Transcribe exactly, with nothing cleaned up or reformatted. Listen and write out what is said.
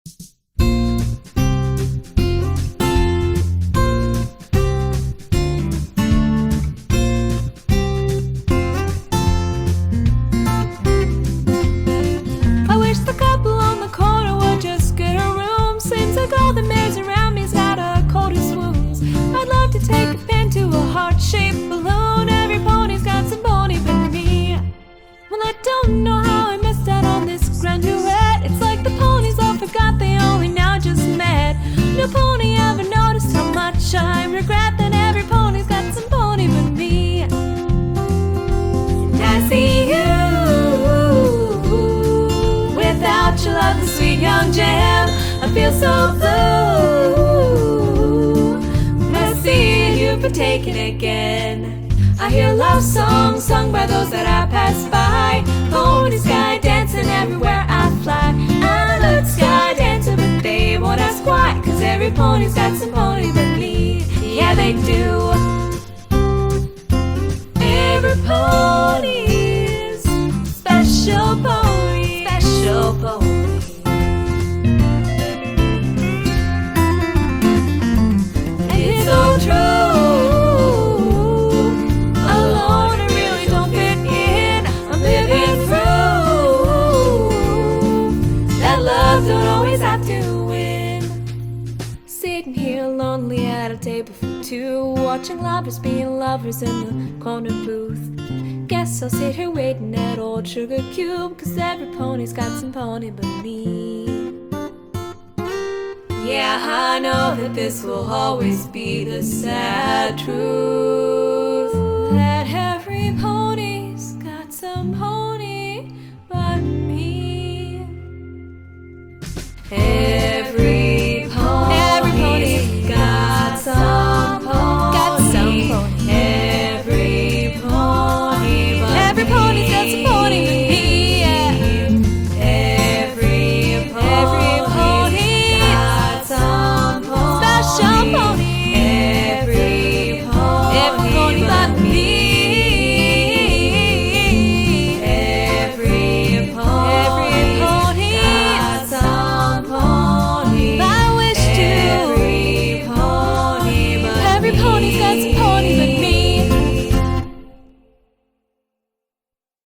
I wish the couple on the corner would just get a room. Seems like all the mares around me's had a cold who swoons. I'd love to take a pen to a heart-shaped balloon. Every pony's got some pony but me. Well, I don't know how I missed out on this grand duet. It's like the ponies all forgot they only now just met. No pony ever noticed how much I regret that every pony's got some pony but me. And I see you without your love, the sweet young gem. I feel so blue. Must see you for taking again. I hear love songs sung by those that I pass by. Pony sky dancing everywhere I fly. I look sky dancing but they won't ask why. Cause every pony's got some pony but me. Yeah, they do. Every pony's special pony. Special pony. And it's so true. Don't always have to win. Sitting here lonely at a table for two, watching lovers being lovers in the corner booth. Guess I'll sit here waiting at old Sugar Cube. Cause every pony's got some pony but me. Yeah, I know that this will always be the sad truth, that every pony's got some pony but me. Every pony, every pony got some pony, got some pony. Every pony, every pony's